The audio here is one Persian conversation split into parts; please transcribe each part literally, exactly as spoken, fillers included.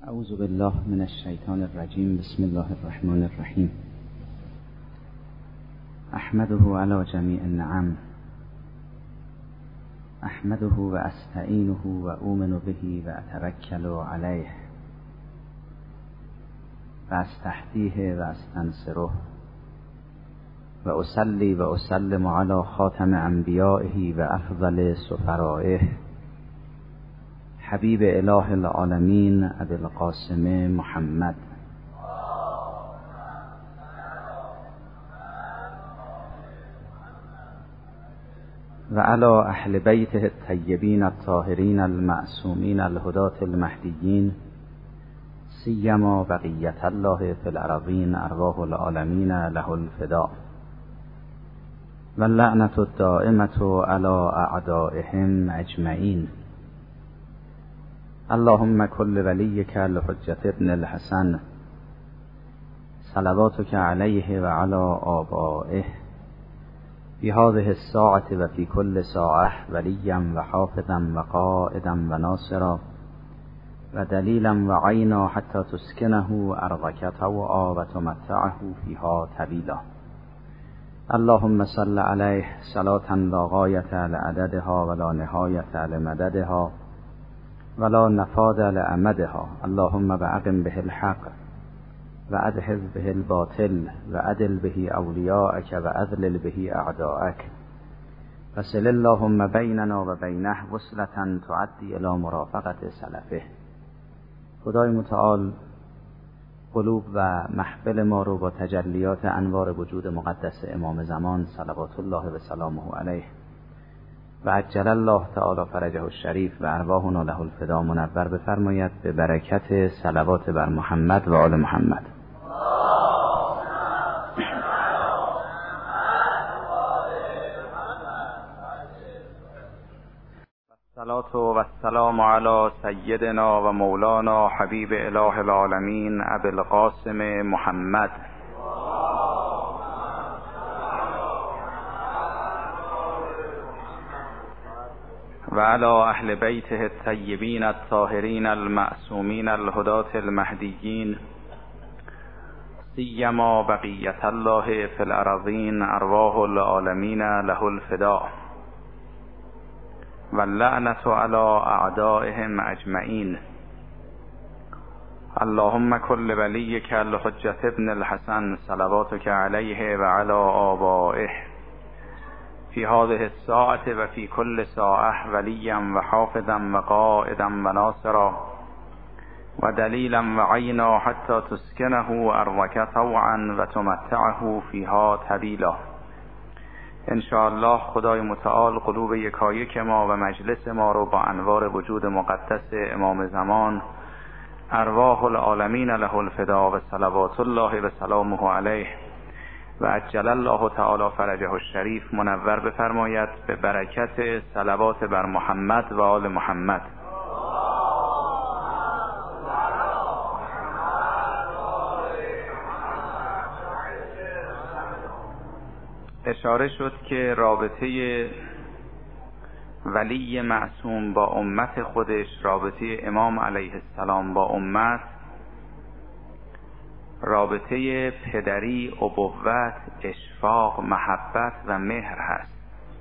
اعوذ بالله من الشیطان الرجیم. بسم الله الرحمن الرحیم. احمده علی جمیع النعم، احمده و استعینه و اؤمن به و اتوکل علیه و استهدیه و استنصره و اصلی و اسلم علی خاتم انبیائه و افضل سفرائه حبیب اله العالمین ابی القاسم محمد و علی اهل بیته الطیبین الطاهرین المعصومین الهداة المهدیین سیما بقیة الله فی الارضین ارواح العالمین له الفداء و اللعنة الدائمة علی اعدائهم اجمعین. اللهم کل ولیک الحجة ابن الحسن صلواتک علیه و علی آبائه فی هذه الساعة و فی کل ساعة ولیا و حافظا و قائدا و ناصرا و دلیلا و عینا حتی تسکنه ارضک طوعا و تمتعه فیها طویلا. اللهم صل علیه صلاة لا غایة لعددها ولا نهایة لمددها ولا نفاد لأمدها. اللهم باقم به الحق و ادحض به الباطل و عدل به اولیاءک و اذلل به اعداءک وصل اللهم بیننا و بینه وصلة تعدی الی مرافقت سلفه. خدای متعال قلوب و محفل ما رو با تجلیات انوار وجود مقدس امام زمان صلوات الله و سلامه علیه و عجل الله تعالی فرجه الشریف و ارواحنا له الفداء منور بفرماید به برکت صلوات بر محمد و آل محمد. الصلاة و السلام علی سیدنا و مولانا حبیب اله العالمین ابی القاسم محمد و علی اهل بیته الطیبین الطاهرین المعصومین الهداة المهدیین سیما بقیة الله فی الارضین ارواح العالمین له الفداء و اللعنة علی اعدائهم اجمعین. اللهم کل ولیک الحجة ابن الحسن صلواتک علیه و علی آبائه فی هذه الساعة و فی کل ساعة ولیا و حافظا و قائدا و ناصرا و دلیلا و عینا حتی تسکنه ارضک طوعا و تمتعه فیها طویلا. انشاءالله خدای متعال قلوب یکایک ما و مجلس ما رو با انوار وجود مقدس امام زمان ارواح العالمین له الفداء و صلوات الله و سلامه علیه و عجل الله تعالی فرجه الشریف منور بفرماید به برکت صلوات بر محمد و آل محمد. اشاره شد که رابطه ولی معصوم با امت خودش، رابطه امام علیه السلام با امت، رابطه پدری، ابوت، اشفاق، محبت و مهر هست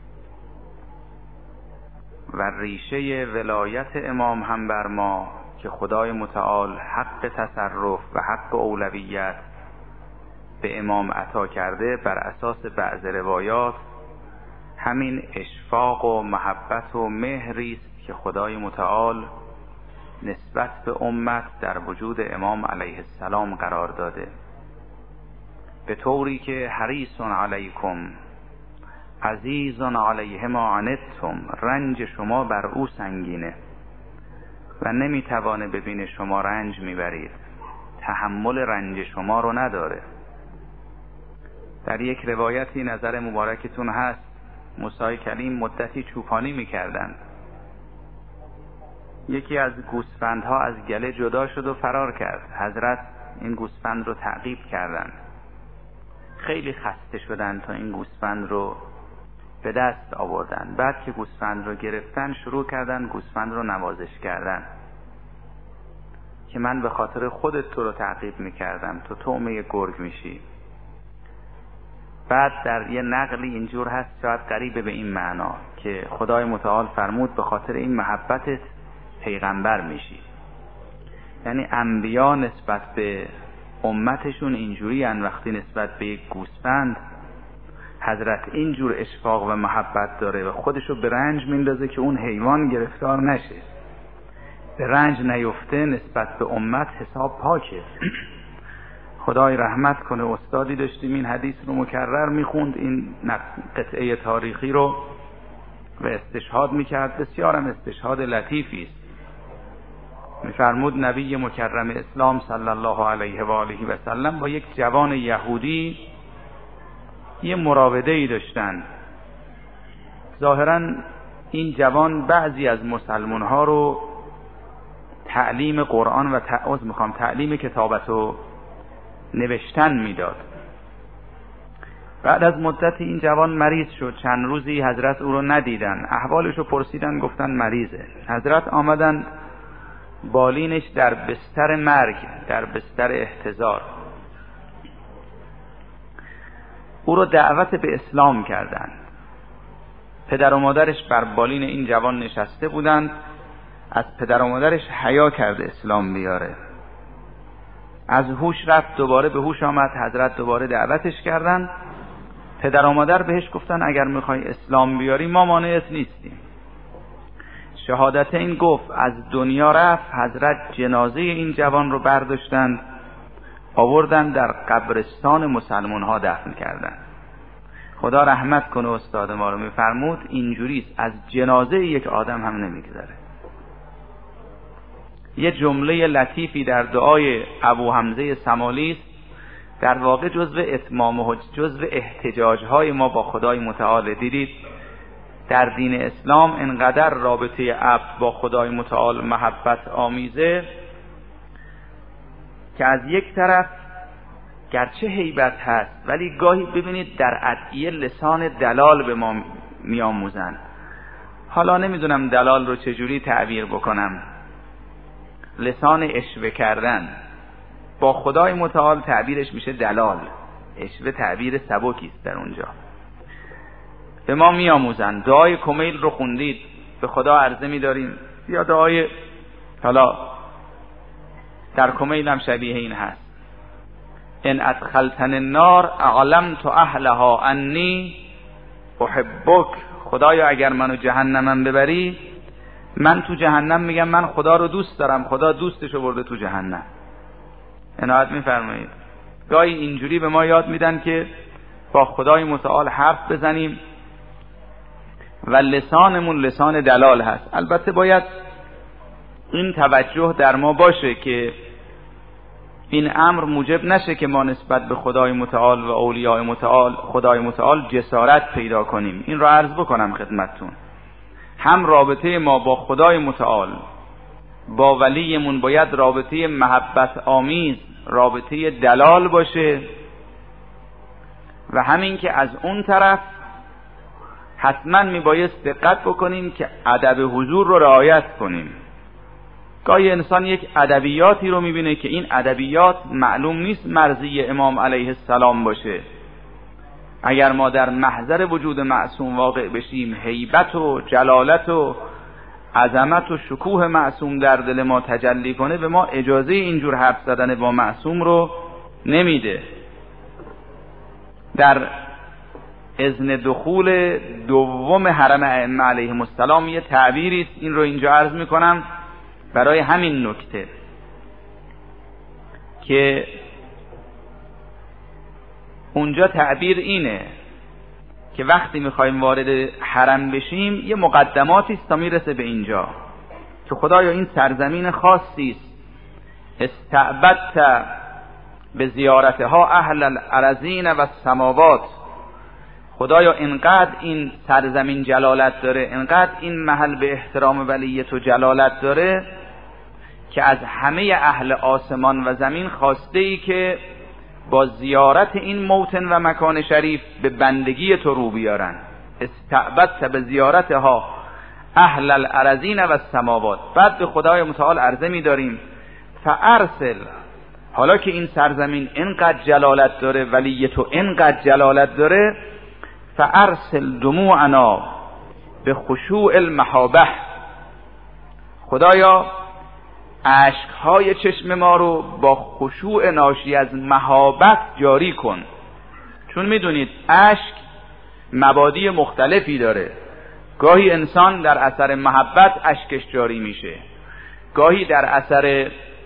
و ریشه ولایت امام هم بر ما که خدای متعال حق تصرف و حق اولویت به امام عطا کرده بر اساس بعض روایات همین اشفاق و محبت و مهری است که خدای متعال نسبت به امت در وجود امام علیه السلام قرار داده، به طوری که حریص علیکم عزیز علیه ما عنتم، رنج شما بر او سنگینه و نمیتوانه ببینه شما رنج میبرید، تحمل رنج شما رو نداره. در یک روایتی نظر مبارکتون هست موسی کلیم مدتی چوپانی میکردند، یکی از گوسفندها از گله جدا شد و فرار کرد. حضرت این گوسفند رو تعقیب کردند، خیلی خسته شدند تا این گوسفند رو به دست آوردن. بعد که گوسفند رو گرفتن شروع کردن گوسفند رو نوازش کردن. که من به خاطر خودت تو رو تعقیب میکردم، تو طعمه گرگ میشی. بعد در یه نقلی اینجور هست شاید قریبه به این معنا که خدای متعال فرمود به خاطر این محبتت پیغمبر میشی. یعنی انبیا نسبت به امتشون اینجوری ان وقتی نسبت به یک گوسفند حضرت اینجور اشفاق و محبت داره و خودشو به رنج میندازه که اون حیوان گرفتار نشه، به رنج نیفته، نسبت به امت حساب پاکه. خدای رحمت کنه، استادی داشتیم این حدیث رو مکرر میخوند، این قطعه تاریخی رو و استشهاد میکرد، بسیارم استشهاد لطیفی است. میفرمود نبی مکرم اسلام صلی الله علیه و آله و سلم با یک جوان یهودی یه مراوده ای داشتن. ظاهرا این جوان بعضی از مسلمان ها رو تعلیم قرآن و تعوذ میخوام تعلیم کتابت و نوشتن میداد. بعد از مدتی این جوان مریض شد، چند روزی حضرت او رو ندیدن، احوالش رو پرسیدن، گفتن مریضه. حضرت آمدن بالینش در بستر مرگ، در بستر احتضار، او رو دعوت به اسلام کردند. پدر و مادرش بر بالین این جوان نشسته بودند، از پدر و مادرش حیا کرده اسلام بیاره. از هوش رفت، دوباره به هوش آمد، حضرت دوباره دعوتش کردند. پدر و مادر بهش گفتن اگر میخوای اسلام بیاری ما مانعت نیستیم. شهادت این گفت، از دنیا رفت. حضرت جنازه این جوان رو برداشتند آوردن در قبرستان مسلمان ها دفن کردن. خدا رحمت کنه استاد ما رو، میفرمود اینجوریست، از جنازه یک آدم هم نمیگذره. یه جمله لطیفی در دعای ابو حمزه سمالی است، در واقع جزو اتمام و جزو احتجاج های ما با خدای متعال. دیدید در دین اسلام انقدر رابطه عبد با خدای متعال محبت آمیزه که از یک طرف گرچه هیبت هست ولی گاهی ببینید در ادعیه لسان دلال به ما میآموزن. حالا نمیدونم دلال رو چجوری تعبیر بکنم، لسان اشوه کردن. با خدای متعال تعبیرش میشه دلال، اشوه تعبیر سبکی است در اونجا. به ما میآموزن. دعای کمیل رو خوندید، به خدا عرضه می‌داریم، یا دعای حالا در کمیل هم شبیه این هست، ان ادخلتن النار اعلمت اهلها انی احبک. خدایا اگر منو جهنمم ببری، من تو جهنم میگم من خدا رو دوست دارم، خدا دوستشو برده تو جهنم. عنایت میفرمایید. گاهی اینجوری به ما یاد میدن که با خدای متعال حرف بزنیم و لسانمون لسان دلال هست. البته باید این توجه در ما باشه که این امر موجب نشه که ما نسبت به خدای متعال و اولیاء متعال خدای متعال جسارت پیدا کنیم. این رو عرض بکنم خدمتتون. هم رابطه ما با خدای متعال با ولیمون باید رابطه محبت آمیز، رابطه دلال باشه، و همین که از اون طرف حتما میبایست دقت بکنیم که ادب حضور رو رعایت کنیم. گاهی انسان یک ادبیاتی رو میبینه که این ادبیات معلوم نیست مرضی امام علیه السلام باشه. اگر ما در محضر وجود معصوم واقع بشیم، هیبت و جلالت و عظمت و شکوه معصوم در دل ما تجلی کنه، به ما اجازه اینجور حرف زدن با معصوم رو نمیده. در اذن دخول دوم حرم ائمه علیهم السلام یه تعبیری است، این رو اینجا عرض میکنم برای همین نکته که اونجا تعبیر اینه که وقتی میخوایم وارد حرم بشیم یه مقدماتی است تا میرسه به اینجا که خدایا این سرزمین خاصی است، استعبدت به زیارتها اهل الارضین و السماوات. خدایا انقدر این سرزمین جلالت داره، انقدر این محل به احترام ولی تو جلالت داره که از همه اهل آسمان و زمین خواسته ای که با زیارت این موطن و مکان شریف به بندگی تو رو بیارن. استعبدت به زیارتها اهل الارضین و السماوات. بعد به خدای متعال عرضه می داریم فارسل، حالا که این سرزمین اینقدر جلالت داره، ولی تو اینقدر جلالت داره، فارسل دموعنا به خشوع المحابه، خدایا اشکهای چشم ما رو با خشوع ناشی از مهابت جاری کن. چون میدونید اشک مبادی مختلفی داره، گاهی انسان در اثر محبت اشکش جاری میشه، گاهی در اثر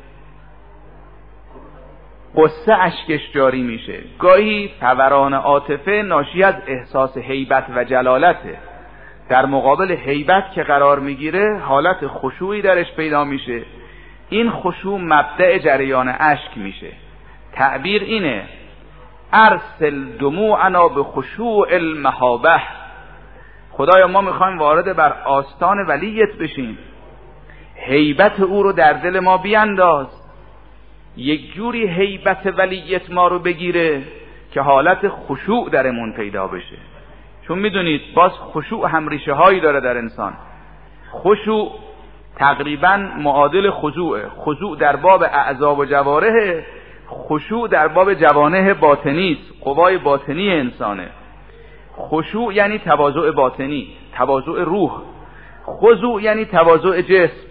قصه اشکش جاری میشه، گاهی فوران عاطفه ناشی از احساس هیبت و جلالته. در مقابل هیبت که قرار میگیره حالت خشوعی درش پیدا میشه، این خشوع مبدأ جریان اشک میشه. تعبیر اینه ارسل دموعنا به خشوع المحابه، خدایا ما میخوایم وارد بر آستان ولیت بشیم، هیبت او رو در دل ما بینداز، یک جوری هیبت ولیت ما رو بگیره که حالت خشوع درمون پیدا بشه. چون میدونید باز خشوع هم ریشه هایی داره در انسان. خشوع تقریبا معادل خضوعه. خضوع در باب اعضا و جوارح، خشوع در باب جوانح باطنی است، قوای باطنی انسانه. خشوع یعنی تواضع باطنی، تواضع روح. خضوع یعنی تواضع جسم.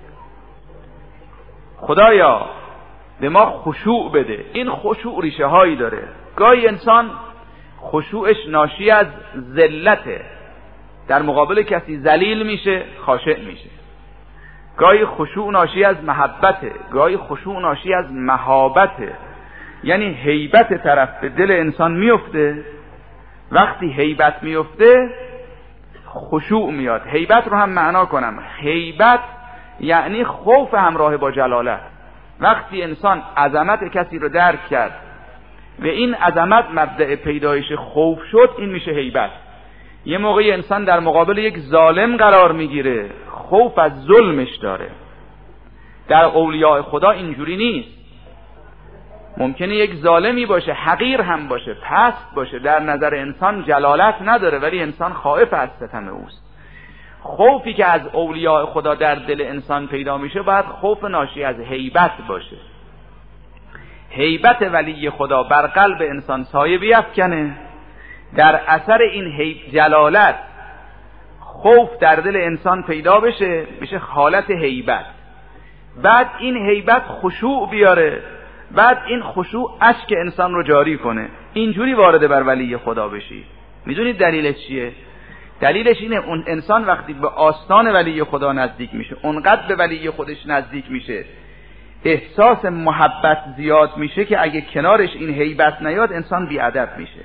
خدایا به ما خشوع بده. این خشوع ریشه هایی داره. گاهی انسان خشوعش ناشی از ذلته، در مقابل کسی ذلیل میشه، خاشع میشه. گاهی خشوع ناشی از محبته، گاهی خشوع ناشی از مهابته، یعنی هیبت طرف به دل انسان میفته. وقتی هیبت میفته خشوع میاد. هیبت رو هم معنا کنم، هیبت یعنی خوف همراه با جلالت. وقتی انسان عظمت کسی رو درک کرد و این عظمت مبدأ پیدایش خوف شد، این میشه هیبت. یه موقعی انسان در مقابل یک ظالم قرار میگیره، خوف از ظلمش داره. در اولیاء خدا اینجوری نیست. ممکنه یک ظالمی باشه، حقیر هم باشه، پست باشه، در نظر انسان جلالت نداره، ولی انسان خائف از ستم اوست. خوفی که از اولیاء خدا در دل انسان پیدا میشه باید خوف ناشی از هیبت باشه. هیبت ولی خدا بر قلب انسان سایه بیفکنه، در اثر این هیب جلالت خوف در دل انسان پیدا بشه، میشه حالت هیبت. بعد این هیبت خشوع بیاره، بعد این خشوع اشک انسان رو جاری کنه، اینجوری وارد بر ولی خدا بشی. میدونید دلیلش چیه؟ دلیلش اینه اون انسان وقتی به آستان ولی خدا نزدیک میشه، اونقدر به ولی خودش نزدیک میشه، احساس محبت زیاد میشه که اگه کنارش این هیبت نیاد انسان بیادب میشه،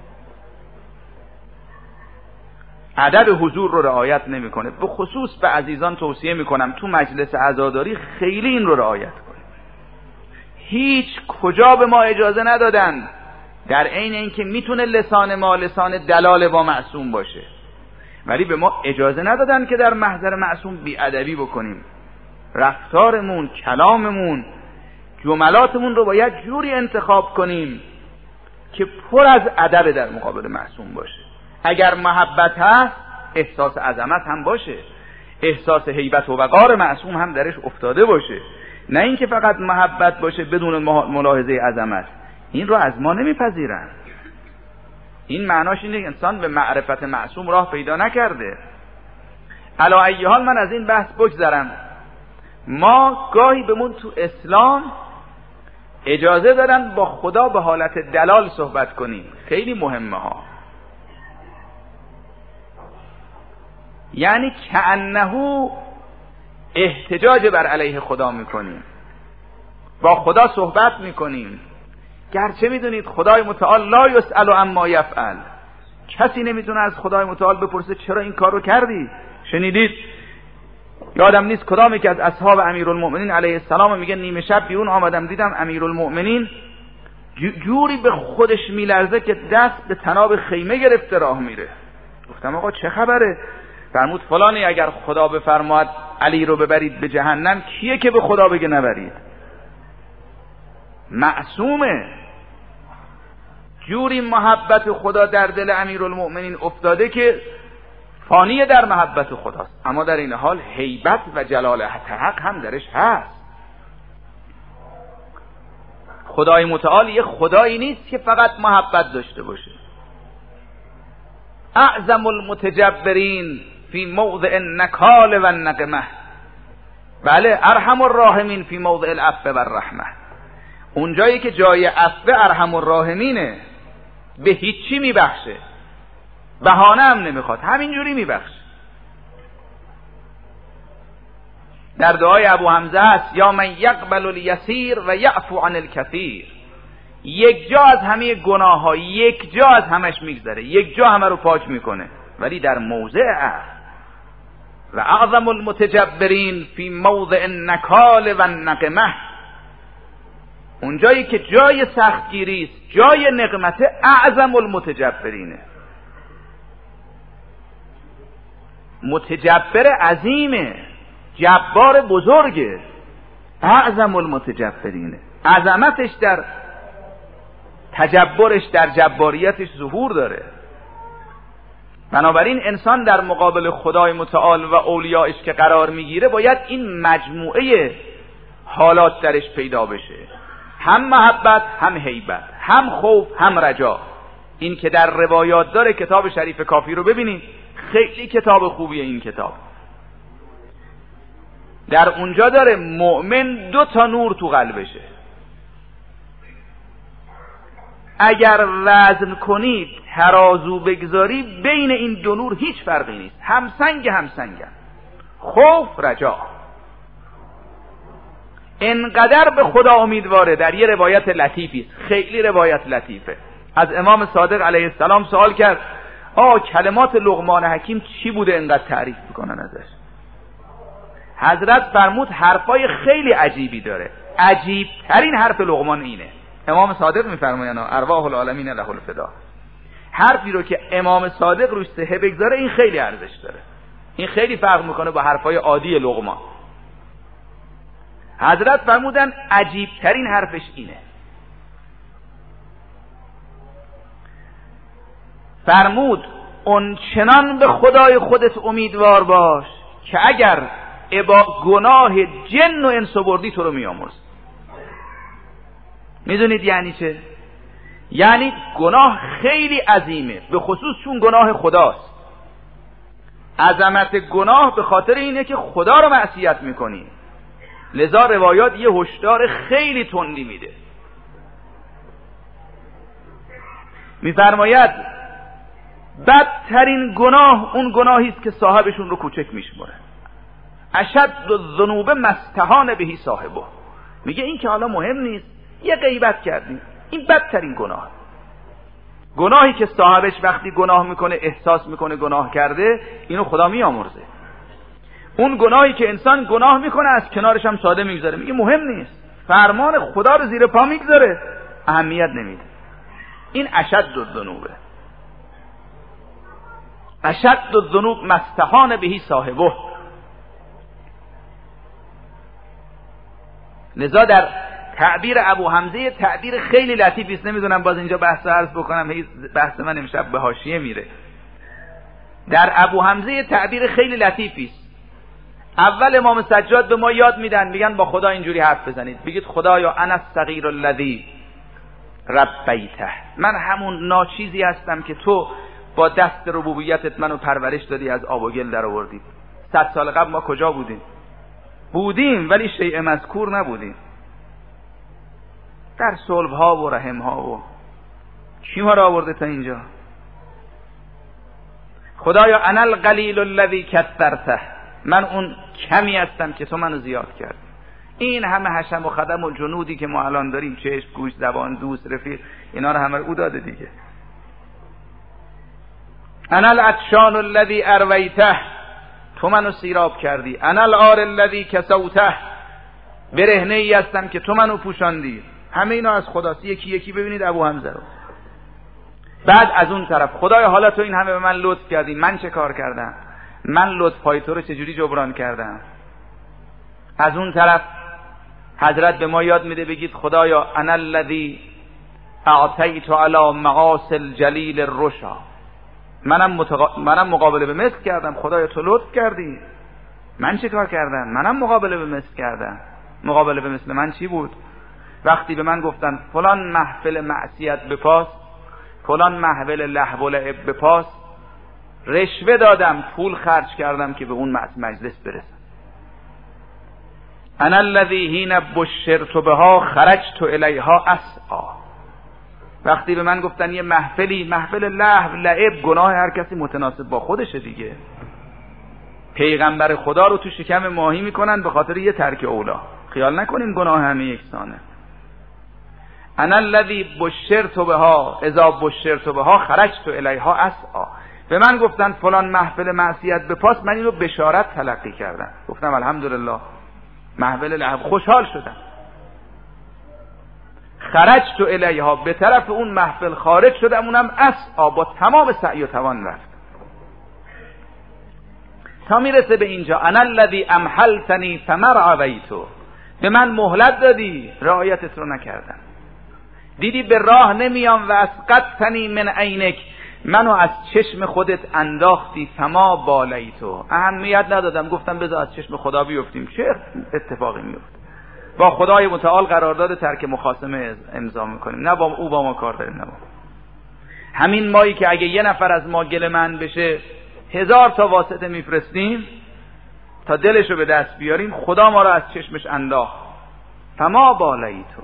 ادب حضور رو رعایت نمیکنه. به خصوص به عزیزان توصیه میکنم تو مجلس عزاداری خیلی این رو رعایت کنیم. هیچ کجا به ما اجازه ندادن در عین اینکه میتونه لسان ما لسان دلال با معصوم باشه، ولی به ما اجازه ندادن که در محضر معصوم بیادبی بکنیم. رفتارمون، کلاممون، جملاتمون رو باید جوری انتخاب کنیم که پر از ادب در مقابل معصوم باشه. اگر محبت هست احساس عظمت هم باشه، احساس هیبت و وقار معصوم هم درش افتاده باشه، نه اینکه فقط محبت باشه بدون ملاحظه عظمت. این رو از ما نمیپذیرن. این معناش اینه که انسان به معرفت معصوم راه پیدا نکرده. علی ای حال من از این بحث بگذرم. ما گاهی بمون تو اسلام اجازه دارن با خدا به حالت دلال صحبت کنیم، خیلی مهمه ها. یعنی کأنه احتجاج بر علیه خدا میکنیم، با خدا صحبت میکنیم، گرچه میدونید خدای متعال لا یسأل عما یفعل، کسی نمیتونه از خدای متعال بپرسه چرا این کار رو کردی. شنیدید یادم نیست کدامی که از اصحاب امیرالمؤمنین علیه السلام میگه نیمه شب بیرون آمدم دیدم امیرالمؤمنین جوری به خودش میلرزه که دست به تناب خیمه گرفته راه میره. گفتم آقا چه خبره؟ فرمود فلانی اگر خدا بفرماد علی رو ببرید به جهنم، کیه که به خدا بگه نبرید؟ معصومه. جوری محبت خدا در دل امیرالمؤمنین افتاده که فانی در محبت خداست، اما در این حال هیبت و جلالت حق هم درش هست. خدای متعال یه خدایی نیست که فقط محبت داشته باشه. اعظم المتجبرین فی موضع النکال و النقمه، بله ارحم الراحمین فی موضع العفو و الرحمه. اونجایی که جای عفو ارحم الراحمینه، به هیچی میبخشه، بهانه هم نمیخواد، همینجوری میبخشه. در دعای ابو حمزه هست یا من یقبل الیسیر و یعفو عن الکثیر. یک جا از همه گناه ها، یک جا از همش میگذره، یک جا همه رو پاک میکنه، ولی در موضع عفو. و اعظم المتجبرین فی موضع النکال و النقمه، اونجایی که جای سختگیری است، جای نقمت، اعظم المتجبرینه. متجبر عظیمه، جبار بزرگه، اعظم المتجبرینه. عظمتش در تجبرش، در جباریتش ظهور داره. بنابراین انسان در مقابل خدای متعال و اولیائش که قرار میگیره باید این مجموعه حالات درش پیدا بشه، هم محبت، هم هیبت، هم خوف، هم رجا. این که در روایات داره. کتاب شریف کافی رو ببینید، خیلی کتاب خوبیه این کتاب. در اونجا داره مؤمن دو تا نور تو قلبشه، اگر وزن کنید، ترازو بگذاری، بین این دو نور هیچ فرقی نیست، هم سنگ هم سنگن، خوف رجا. انقدر به خدا امیدواره. در یه روایت لطیفی است، خیلی روایت لطیفه، از امام صادق علیه السلام سوال کرد آه کلمات لقمان حکیم چی بوده انقدر تعریف میکنن ازش؟ حضرت فرمود حرفای خیلی عجیبی داره، عجیب ترین حرف لقمان اینه. امام صادق میفرمایند ارواح العالمین له الفدا. حرفی رو که امام صادق روش سهه بگذاره این خیلی ارزش داره، این خیلی فرق میکنه با حرفای عادی لقمان. حضرت فرمودن عجیب ترین حرفش اینه، فرمود اون چنان به خدای خودت امیدوار باش که اگر ابا گناه جن و انس بردی تو رو میامرز. میدونید یعنی چه؟ یعنی گناه خیلی عظیمه، به خصوص چون گناه خداست. عظمت گناه به خاطر اینه که خدا رو معصیت میکنی، لذا روایات یه هشدار خیلی تندی میده. میفرماید بدترین گناه اون گناهی است که صاحبشون رو کوچک میشمره. اشد الذنوب ما استهان بهی صاحبه. میگه این که حالا مهم نیست، یه غیبت کردی، این بدترین گناه. گناهی که صاحبش وقتی گناه میکنه احساس میکنه گناه کرده، اینو خدا میامرزه. اون گناهی که انسان گناه میکنه از کنارش هم ساده میگذاره، میگه مهم نیست، فرمان خدا رو زیر پا میگذاره، اهمیت نمیده. این اشد الذنوبه. اشد الذنوب ما استهان بهی صاحبه. لذا در تعبیر ابو حمزه تعبیر خیلی لطیفی است، نمیدونم باز اینجا بحث عرض بکنم، بحث من امشب به حاشیه میره. در ابو حمزه تعبیر خیلی لطیفی است. اول امام سجاد به ما یاد میدن، میگن با خدا اینجوری حرف بزنید، بگید خدایا انا الصغیر الذی ربیته، من همون ناچیزی هستم که تو با دست ربوبیتت منو پرورش دادی، از آب و گل در آوردی. صد سال قبل ما کجا بودیم؟ بودیم ولی شیء مذکور نبودیم، در صلب ها و رحم ها و چی ما را آورده تا اینجا؟ خدایا انا القلیل الذی کثرته، من اون کمی هستم که تو منو زیاد کردی. این همه حشم و خدم و جنودی که ما الان داریم، چشم، گوش، زبان، دوست، رفیق، اینا رو همه او داده دیگه. انا العطشان الذی ارویته، تو منو سیراب کردی. انا العار الذی کسوته، برهنه ای هستم که تو منو پوشاندی. همه اینا از خداست. یکی یکی ببینید ابو حمزه رو. بعد از اون طرف خدایا حالا تو این همه به من لطف کردی، من چه کار کردم؟ من لطفای تو رو چجوری جبران کردم؟ از اون طرف حضرت به ما یاد میده بگید خدایا انا الذی اعطیت علی معاصی الجلیل الرشا، منم, متقا... منم مقابله به مثل کردم، خدایا تو لطف کردی، من چه کار کردم؟ منم مقابله به مثل کردم. مقابله به مثل من چی بود؟ وقتی به من گفتن فلان محفل معصیت بپاس، فلان محفل لهو و لعب بپاس، رشوه دادم، پول خرج کردم که به اون مجلس برسم. انا الذی حین بشرت بها خرجت الیها اسعی. وقتی به من گفتن یه محفلی، محفل لهو لعب، گناه هر کسی متناسب با خودشه دیگه. پیغمبر خدا رو تو شکم ماهی میکنن به خاطر یه ترک اولا. خیال نکنین گناه همه یکسانه. انا الذی بشرت بها اذا بشرت بها خرجت الیها اسعی. به من گفتن فلان محفل معصیت بپاس، من اینو بشارت تلقی کردم، گفتم الحمدلله محفل لهو، خوشحال شدم. خرجت الیها، به طرف اون محفل خارج شدم، اونم اسعی، با تمام سعی و توان رفت تا میرسه به اینجا. انا الذی امهلتنی فمرعویتو، به من مهلت دادی رعایتت رو نکردم. دیدی به راه نمیام و اسقطتنی من عینک، منو از چشم خودت انداختی، فما بالیتو، اهمیت ندادم، گفتم بذار از چشم خدا بیفتیم، چه اتفاقی میفته؟ با خدای متعال قرارداد ترک مخاصمه امضا میکنیم، نه با او با ما کار داریم، نه با. همین مایی که اگه یه نفر از ما گل من بشه هزار تا واسطه میفرستیم تا دلشو به دست بیاریم، خدا ما رو از چشمش انداخت، فما بالیتو.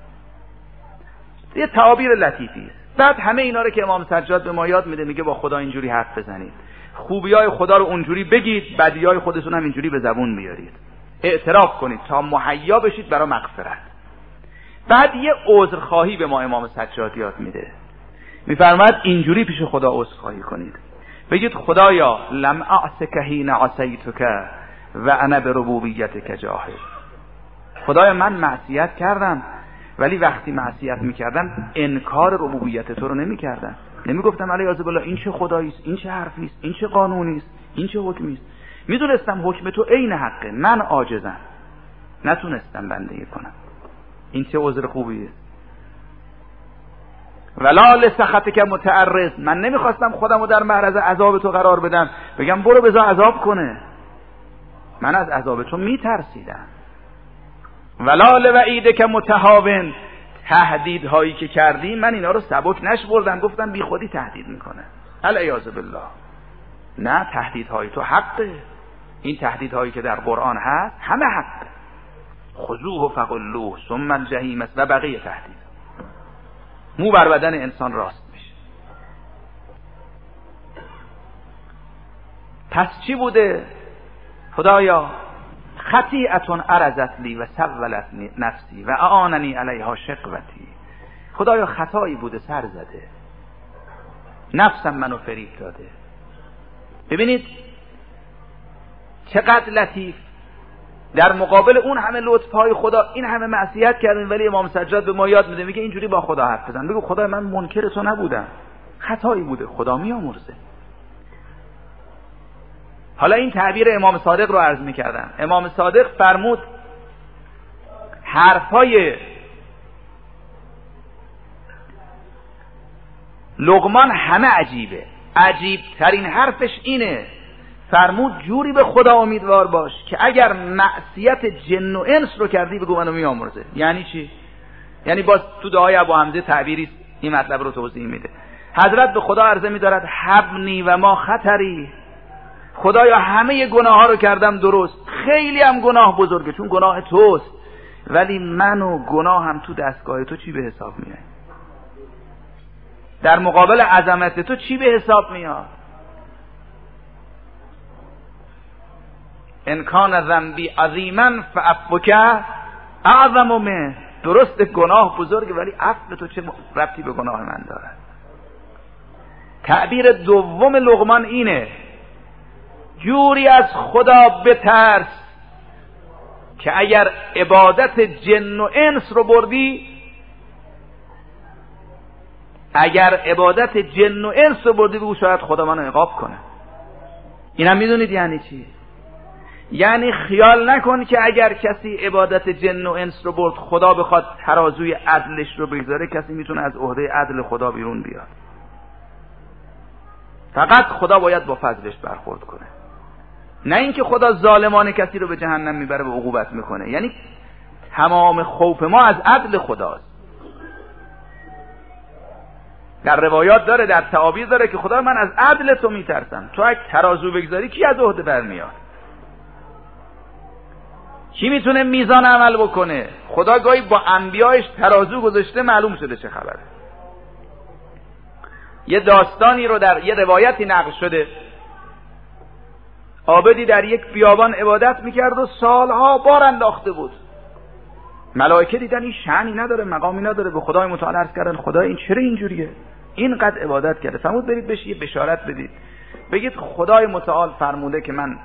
یه تعابیر لطیفی است. بعد همه اینا رو که امام سجاد به ما یاد میده، میگه با خدا اینجوری حرف بزنید، خوبیای خدا رو اونجوری بگید، بدیای خودتون هم اینجوری به زبون بیارید، اعتراف کنید تا مهیا بشید برای مغفرت. بعد یه عذرخواهی به ما امام سجاد یاد میده، میفرماید اینجوری پیش خدا عذرخواهی کنید، بگید خدایا لم اعصک حین عصیتک و انا بربوبیتک جاهل. خدایا من معصیت کردم، ولی وقتی معصیت میکردم انکار ربوبیت تو رو نمیکردم، نمیگفتم علیاذ بالله این چه خداییست، این چه حرفیست، این چه قانونیست، این چه حکمیست. میدونستم حکم تو عین حقه، من عاجزم، نتونستم بندگی کنم. این چه عذر خوبیه. ولا لسخطک متعرض، من نمیخواستم خودمو در معرض عذاب تو قرار بدم، بگم برو بذار عذاب کنه، من از عذاب تو میترسیدم. ولا لوعیدک متهاون، تهدیدهایی که کردی من اینا رو سبک نشمردم، گفتم بی خودی تهدید میکنه، العیاذ بالله. نه، تهدیدهای تو حقه، این تهدیدهایی که در قرآن هست همه حقه. خذوه فغلوه ثم الجحیم است و بقیه تهدید. مو بر بدن انسان راست میشه. پس چی بوده؟ خدایا خطیئتون عرضت لی و سولت نفسی و اعاننی علیها شقوتی. خدایا خطایی بوده، سر زده، نفسم منو فریب داده. ببینید چقدر لطیف، در مقابل اون همه لطفهای خدا این همه معصیت کردیم، ولی امام سجاد به ما یاد میده، میگه اینجوری با خدا حرف بزن، بگو خدا من منکر تو نبودم، خطایی بوده، خدا میامرزه. حالا این تعبیر امام صادق رو عرض میکردم. امام صادق فرمود حرفای لقمان همه عجیبه، عجیب ترین حرفش اینه، فرمود جوری به خدا امیدوار باش که اگر معصیت جن و انس رو کردی بگو منو میامرزه. یعنی چی؟ یعنی باز تو دعای ابو حمزه تعبیری این مطلب رو توضیح میده. حضرت به خدا عرضه میدارد حبنی و ما خطری، خدایا همه گناه ها رو کردم درست، خیلی هم گناه بزرگه چون گناه توست، ولی من و گناه هم تو دستگاه تو چی به حساب میاد؟ در مقابل عظمت تو چی به حساب میاد؟ ان کان ذنبی عظیما فعفوک اعظم منه. درست گناه بزرگه ولی عفو تو چه ربطی به گناه من داره؟ تعبیر دوم لقمان اینه، جوری از خدا بترس که اگر عبادت جن و انس رو بردی، اگر عبادت جن و انس رو بردی بگو شاید خدا منو عقاب کنه. اینم میدونید یعنی چی؟ یعنی خیال نکن که اگر کسی عبادت جن و انس رو برد خدا بخواد ترازوی عدلش رو بگذاره، کسی میتونه از عهده عدل خدا بیرون بیاد. فقط خدا باید با فضلش برخورد کنه، نه اینکه خدا ظالمانه کسی رو به جهنم میبره و عقوبت میکنه. یعنی تمام خوف ما از عدل خداست. در روایات داره، در تعابیر داره که خدا من از عدل تو میترسم. تو اگه ترازو بگذاری کی از عهده برمیاد؟ کی میتونه میزان عمل بکنه؟ خدا گاهی با انبیایش ترازو گذاشته، معلوم شده چه خبره. یه داستانی رو در یه روایتی نقل شده، عابدی در یک بیابان عبادت میکرد و سالها بار انداخته بود. ملائکه دیدن این شأنی نداره، مقامی نداره، به خدای متعال عرض کردن خدا این چرا اینجوریه؟ اینقدر عبادت کرده. فرمود برید بهش یه بشارت بدید، بگید خدای متعال فرموده که من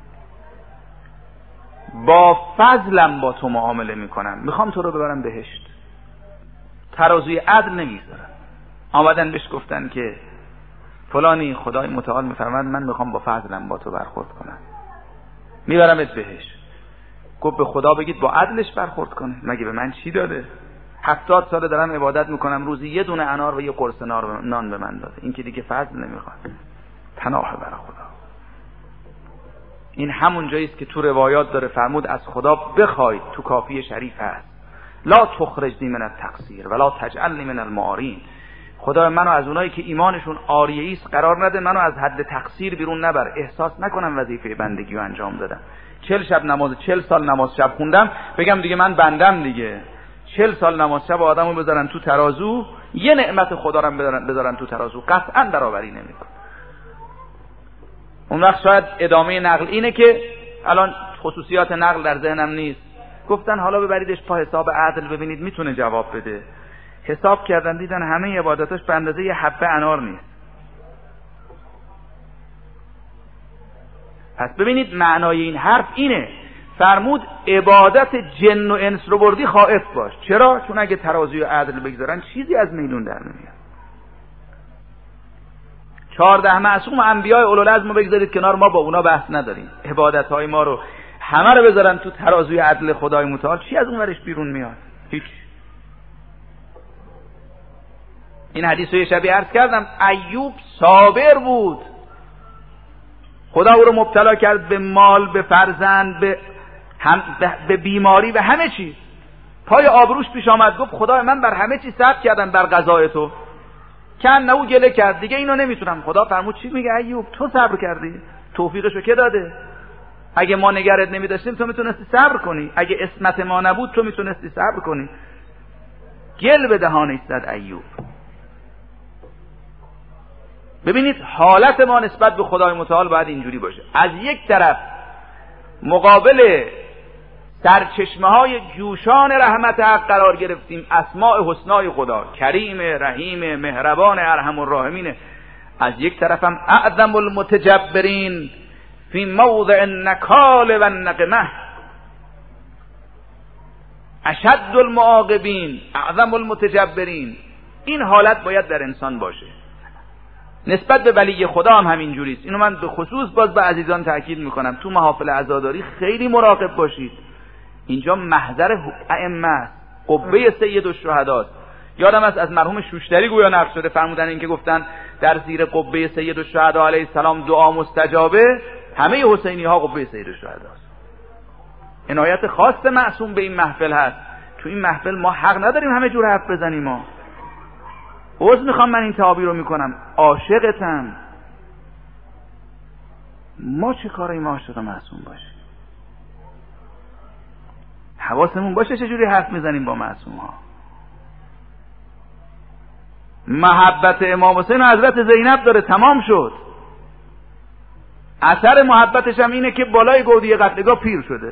با فضلم با تو معامله میکنم، میخوام تو رو ببرم بهشت، ترازوی عدل نمیذارم. آمدن بهش گفتن که فلانی خدای متعال میفرماد من میخوام با فضلم با تو برخورد کنم، میبرمت بهشت. گفت به خدا بگید با عدلش برخورد کنه، مگه به من چی داده؟ هفتاد ساله دارم عبادت میکنم، روزی یه دونه انار و یه قرص نان به من داده، این که دیگه فضل نمیخواد، پناه برای خدا. این همون جایی است که تو روایات داره فرمود از خدا بخواید، تو کافی شریف هست لا تخرجنی من التقصیر ولا تجعلنی من المعارین. خدا منو از اونایی که ایمانشون عاریه است قرار نده، منو از حد تقصیر بیرون نبر، احساس نکنم وظیفه بندگی رو انجام دادم. چل شب نماز چل سال نماز شب خوندم بگم دیگه من بندم دیگه. چل سال نماز شب آدمو بذارن تو ترازو، یه نعمت خدا رو بذارن بذارن تو ترازو، قطعا برابری نمیکنه. اون وقت شاید ادامه نقل اینه که الان خصوصیات نقل در ذهنم نیست، گفتن حالا ببریدش پا حساب عدل ببینید میتونه جواب بده. حساب کردن دیدن همه عبادتاش به اندازه یه حبه انار نیست. پس ببینید معنای این حرف اینه، فرمود عبادت جن و انس رو بردی خائف باش. چرا؟ چون اگه ترازوی عدل بگذارن چیزی از میدون در نمیاد. چهارده معصوم انبیاء اولوالعزم رو بگذارید کنار، ما با اونا بحث نداریم، عبادت های ما رو همه رو بذارن تو ترازوی عدل خدای متعال، چی از اون ورش بیرون میاد؟ هیچ. این حدیث رو یه شبی عرض کردم، ایوب صابر بود، خدا او رو مبتلا کرد به مال، به فرزند، به, هم به بیماری و همه چیز. پای آبروش پیش آمد گفت خدا من بر همه چیز صبر کردم بر قضای تو. کن نو گله کرد دیگه اینو نمیتونم. خدا فرمود چی میگه ایوب؟ تو صبر کردی، توفیقشو که داده. اگه ما نگرت نمیداشتیم تو میتونستی صبر کنی، اگه اسمت ما نبود تو میتونستی صبر کنی. گل به دهانش زد ایوب. ببینید حالت ما نسبت به خدای متعال باید اینجوری باشه. از یک طرف مقابل سرچشمه های جوشان رحمت حق قرار گرفتیم، اسماء حسنای خدا، کریم، رحیم، مهربان، ارحم الراحمین. از یک طرف هم اعظم المتجبرین فی موضع النکال و النقمه، اشد المعاقبین، اعظم المتجبرین. این حالت باید در انسان باشه. نسبت به ولی خدا هم همین جوریست. اینو من به خصوص باز به عزیزان تاکید میکنم، تو محافل عزاداری خیلی مراقب باشید. اینجا محضر ائمه است، قبه سید الشهداست. یادم است از مرحوم شوشتری گویا نقل شده، فرمودن این که گفتن در زیر قبه سید الشهدا علیه السلام دعا مستجابه، همه حسینی ها قبه سید الشهداست. عنایت خاص معصوم به این محفل هست. تو این محفل ما حق نداریم همه جور حرف بزنیم. ما عذر میخوام من این تعابیر رو میکنم، عاشقتم. ما چه کاری ما عاشق معصوم باشیم؟ حواسمون باشه چجوری حرف میزنیم با معصوم ها. محبت امام حسین و حضرت زینب داره، تمام شد. اثر محبتش هم اینه که بالای گودی قتلگاه پیر شده.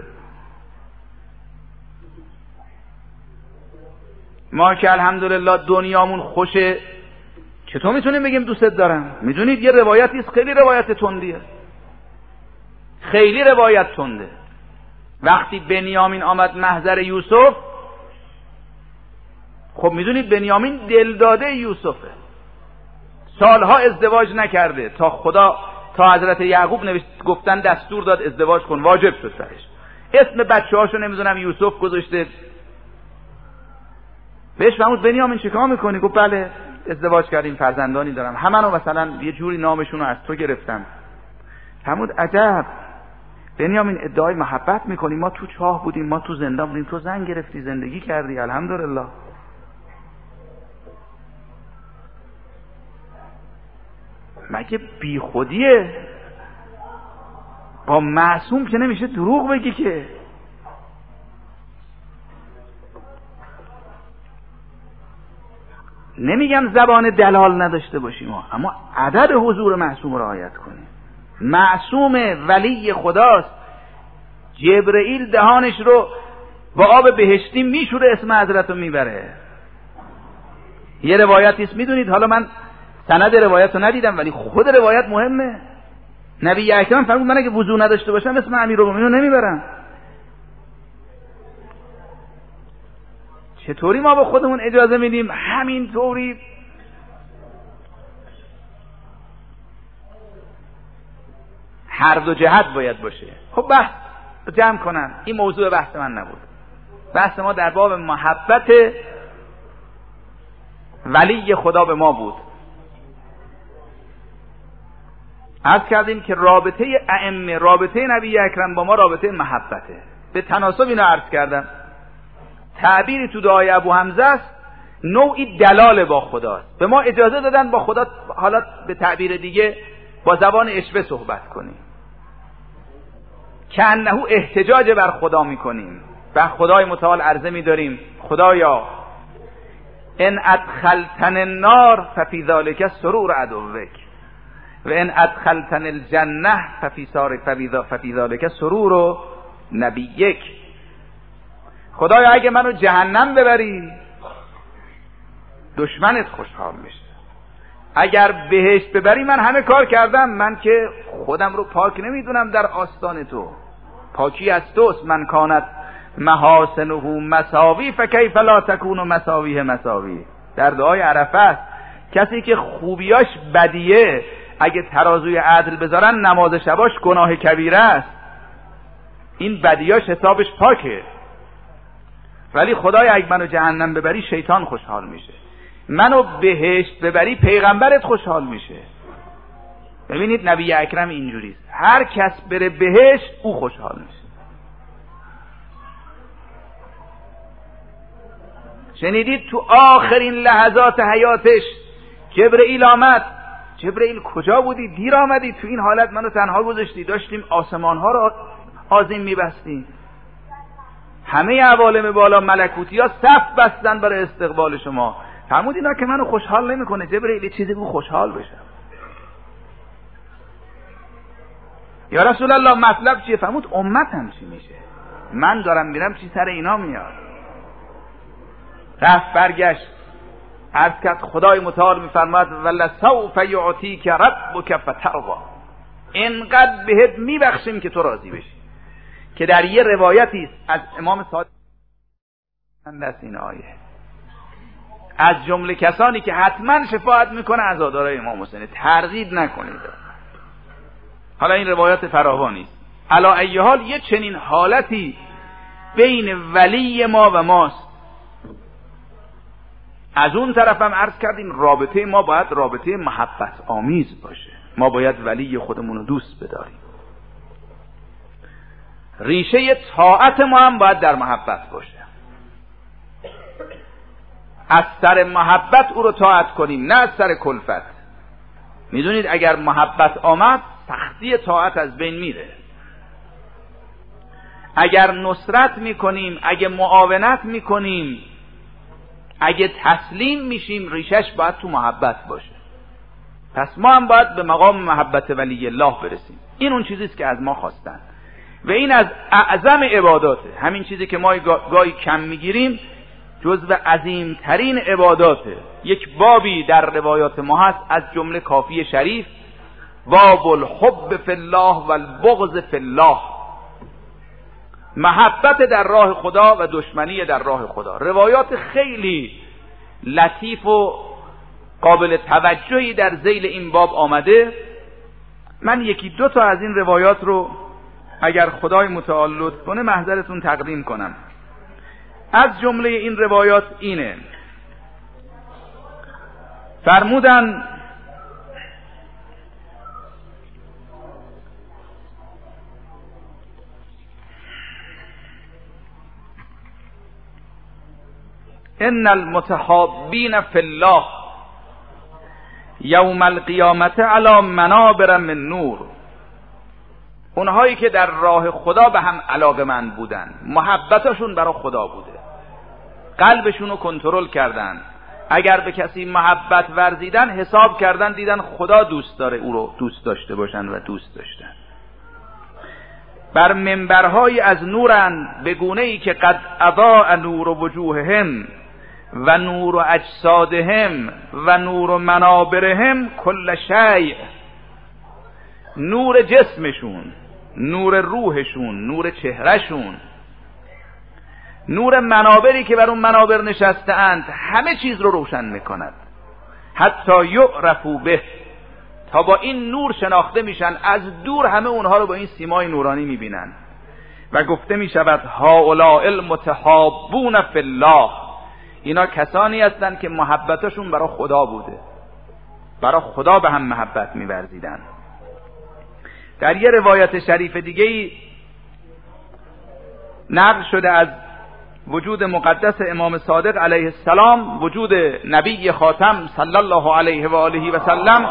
ما که الحمدلله دنیامون خوشه، چطور میتونیم بگیم دوستت دارم؟ میدونید یه روایتی است خیلی روایت تندیه، خیلی روایت تنده. وقتی بنیامین آمد محضر یوسف، خب میدونید بنیامین دلداده یوسفه، سالها ازدواج نکرده، تا خدا تا حضرت یعقوب نوشت گفتن دستور داد ازدواج کن، واجب شد سرش. اسم بچه هاشو نمیدونم یوسف گذاشته. بهش فرمود بنیامین چیکار میکنی؟ گفت بله ازدواج کردیم، فرزندانی دارم، همه رو مثلا یه جوری نامشون رو از تو گرفتم. فرمود عجب، بنیامین ادعای محبت میکنی، ما تو چاه بودیم، ما تو زندان بودیم، تو زن گرفتی زندگی کردی، الحمدلله. مگه بی خودیه؟ با معصوم که نمیشه دروغ بگی که. نمیگم زبان دلال نداشته باشیم ما، اما عدد حضور معصوم رعایت کنیم. معصوم ولی خداست، جبرئیل دهانش رو با آب بهشتی میشوره، اسم حضرت رو میبره. یه روایتی است، میدونید، حالا من سند روایت رو ندیدم ولی خود روایت مهمه. نبی اکرم فرمود من اگه وضو نداشته باشم اسم امیرالمومنین رو نمیبرم. چطوری ما به خودمون اجازه میدیم همین طوری هر دو جهت باید باشه؟ خب بحث جمع کنم، این موضوع بحث من نبود. بحث ما در باب محبت ولی خدا به ما بود. عرض کردیم که رابطه ائمه، رابطه نبی اکرم با ما رابطه محبته. به تناسب اینو عرض کردم. تعبیری تو دعای ابو حمزه است، نوعی دلال با خداست. به ما اجازه دادن با خدا، حالا به تعبیر دیگه با زبان اشبه صحبت کنیم، که انه احتجاج بر خدا میکنیم. به خدای متعال عرضه میداریم خدایا ان ادخلتن النار ففی ذلک سرور عدوک و ان ادخلتن الجنه ففی سار ففی ذلک سرور نبیک. خدایا اگه منو جهنم ببری دشمنت خوشحال میشه، اگر بهشت ببری من همه کار کردم، من که خودم رو پاک نمیدونم در آستان تو، پاکی از توست. من کانت محاسنه مساوی فکیف لا تکون مساویه مساوی. در دعای عرفه است، کسی که خوبیاش بدیه اگه ترازوی عدل بذارن نماز شباش گناه کبیره است، این بدیاش حسابش پاکه. ولی خدای اگه منو جهنم ببری شیطان خوشحال میشه، منو بهشت ببری پیغمبرت خوشحال میشه. ببینید نبی اکرم اینجوریست، هر کس بره بهشت او خوشحال میشه. شنیدید تو آخرین لحظات حیاتش جبرئیل آمد. جبرئیل کجا بودی؟ دیر آمدی، تو این حالت منو تنها گذاشتی، داشتیم آسمان ها رو آذین میبستیم، همه عوالم بالا ملکوتی ها صف بستن برای استقبال شما. فرمود اینا که منو خوشحال نمیکنه، جبرئیل چیزی بگو خوشحال بشم. یا رسول الله مطلب چیه؟ فرمود امتم چی میشه؟ من دارم میرم چی سر اینا میاد؟ رفت برگشت عرض کرد خدای متعال میفرماد ولسوف یعطیک ربک فترضی، اینقدر بهت میبخشیم که تو راضی بشی. که در یه روایتی است از امام صادق دست این آیه، از جمله کسانی که حتما شفاعت میکنه عزادارای امام حسین، تردید نکنید. حالا این روایات فراوانی است. علی ای حال یه چنین حالتی بین ولی ما و ماست. از اون طرف هم عرض کردیم رابطه ما باید رابطه محبت آمیز باشه، ما باید ولی خودمون رو دوست بداریم. ریشه طاعت ما هم باید در محبت باشه، از سر محبت او رو طاعت کنیم نه از سر کلفت. میدونید اگر محبت آمد سختی طاعت از بین میره. اگر نصرت میکنیم، اگه معاونت میکنیم، اگه تسلیم میشیم، ریشش باید تو محبت باشه. پس ما هم باید به مقام محبت ولی الله برسیم. این اون چیزیست که از ما خواستن و این از اعظم عباداته. همین چیزی که ما گاهی کم میگیریم جزو عظیم ترین عباداته. یک بابی در روایات ما هست از جمله کافی شریف، باب الحب فی الله و البغض فی الله، محبت در راه خدا و دشمنی در راه خدا. روایات خیلی لطیف و قابل توجهی در ذیل این باب آمده. من یکی دو تا از این روایات رو اگر خدای متعال لطف کنه محضرتون تقدیم کنم. از جمله این روایات اینه، فرمودن ان المتحابین فی الله یوم القیامت علی منابر من نور. اونهایی که در راه خدا به هم علاقه‌مند بودن، محبتشون برای خدا بوده، قلبشون رو کنترل کردن، اگر به کسی محبت ورزیدن حساب کردن دیدن خدا دوست داره او رو دوست داشته باشن و دوست داشتن. بر منبرهای از نورند به گونه ای که قد اضاء نور وجوههم و نور اجسادهم و نور منابرهم کل شیء. نور جسمشون، نور روحشون، نور چهرهشون، نور منابری که بر اون منابر نشسته اند همه چیز رو روشن میکند. حتی یعرفوا به، تا با این نور شناخته میشن، از دور همه اونها رو با این سیمای نورانی میبینن و گفته میشود هؤلاء المتحابون فی الله. اینا کسانی هستند که محبتشون برای خدا بوده، برای خدا به هم محبت می‌ورزیدن. در یه روایت شریف دیگه نقل شده از وجود مقدس امام صادق علیه السلام، وجود نبی خاتم صلی الله علیه و آله و سلم،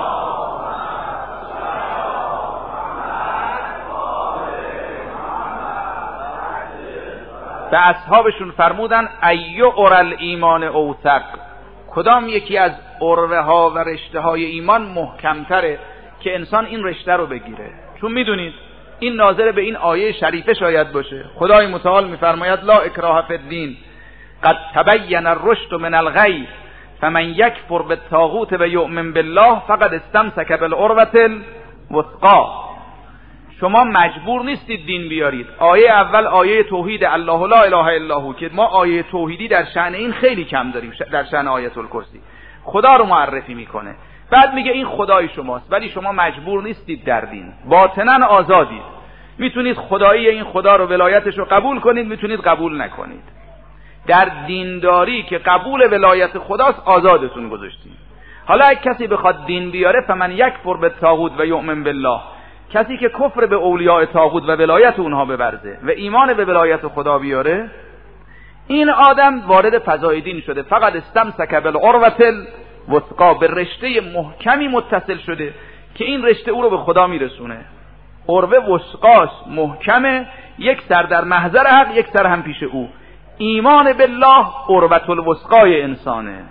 به اصحابشون فرمودن ایو اورل ایمان اوثق، کدام یکی از اروه ها و رشته های ایمان محکمتره که انسان این رشته رو بگیره. چون میدونید این ناظر به این آیه شریفه شاید باشه. خدای متعال میفرماید لا اکراه فی الدین قد تبین الرشد من الغی فمن یکفر بالطاغوت و یؤمن بالله فقد استمسک بالعروة الوثقی. شما مجبور نیستید دین بیارید. آیه اول آیه توحید الله لا اله الا هو که ما آیه توحیدی در شأن این خیلی کم داریم، در شأن آیت الکرسی خدا رو معرفی میکنه. بعد میگه این خدای شماست، ولی شما مجبور نیستید در دین، باطنا آزادید. میتونید خدایی این خدا رو، ولایتش رو قبول کنید، میتونید قبول نکنید. در دینداری که قبول ولایت خداست آزادتون گذاشتیم. حالا اگه کسی بخواد دین بیاره فمن یکفر بالطاغوت و یؤمن بالله، کسی که کفر به اولیاء طاغوت و ولایت اونها ببرزه و ایمان به ولایت خدا بیاره، این آدم وارد فضای دین شده. فقط استمسک بالعروة الوثقی، به رشته محکمی متصل شده که این رشته او رو به خدا میرسونه. عروه وثقاش محکمه، یک سر در محضر حق، یک سر هم پیش او. ایمان بالله عروة الوثقی انسانه.